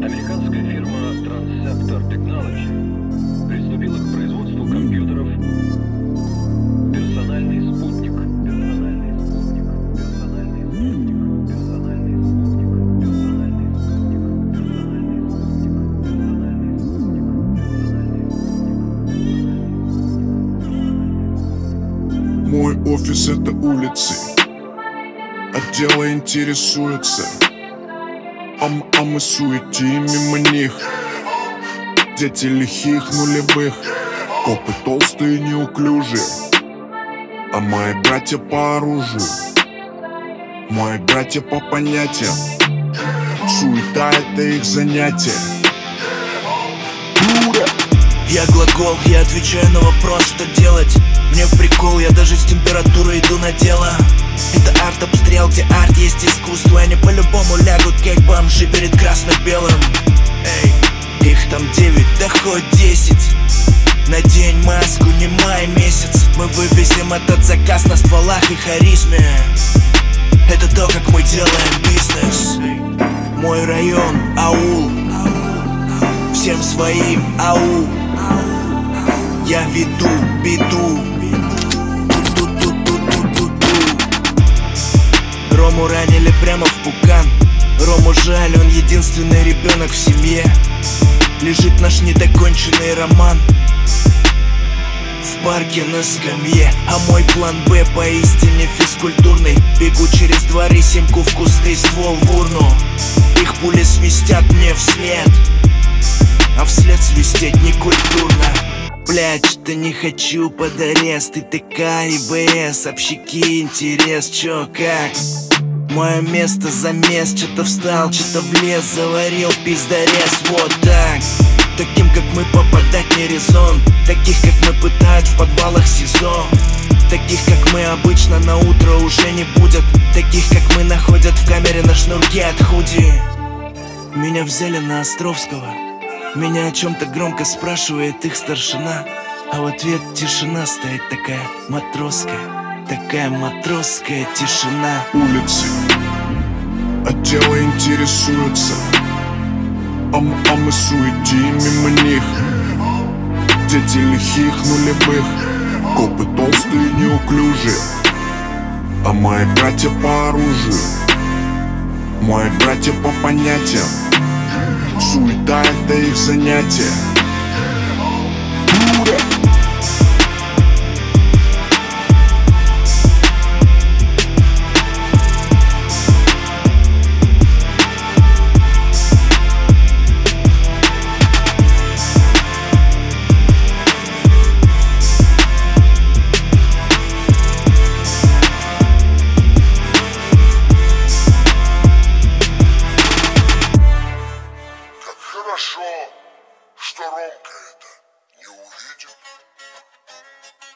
Американская фирма Transceptor Technology приступила к производству компьютеров «Персональный спутник». Персональный спутник. Персональный спутник. Персональный спутник. Персональный спутник. Персональный спутник. Персональный спутник. Мой офис — это улицы, отделы интересуются, а мы суетим мимо них. Дети лихих нулевых, копы толстые неуклюжие, а мои братья по оружию, мои братья по понятиям. Суета — это их занятие. Я глагол, я отвечаю на вопрос, что делать. Мне в прикол, я даже с температурой иду на дело. Это арт-обстрел, где арт есть искусство. Они по-любому лягут, как бомжи перед красно-белым. Эй, их там 9, да хоть 10. Надень маску, не май месяц. Мы вывезем этот заказ на стволах и харизме. Это то, как мы делаем бизнес. Мой район, аул, всем своим, ау. Я веду беду. Рому ранили прямо в пукан. Рому жаль, он единственный ребенок в семье. Лежит наш недоконченный роман в парке на скамье. А мой план Б поистине физкультурный. Бегу через дворы, симку в кусты, ствол в урну. Их пули свистят мне вслед, а вслед свистеть некультурно. Блять, что не хочу под арест. Ты такая ИБС, общики, интерес, чё, как? Мое место замес, что-то встал, что-то влез, заварил пиздарез, вот так. Таким, как мы, попадать не резон. Таких, как мы, пытают в подвалах СИЗО. Таких, как мы, обычно на утро уже не будет. Таких, как мы, находят в камере на шнурке от худи. Меня взяли на Островского. Меня о чем-то громко спрашивает их старшина, а в ответ тишина стоит такая матросская тишина. Улицы, отделы интересуются, а мы суетим мимо них. Дети лихих нулевых, копы толстые неуклюжие, а мои братья по оружию, мои братья по понятиям. Суета — это их занятие. Хорошо, что Ромка это не увидел.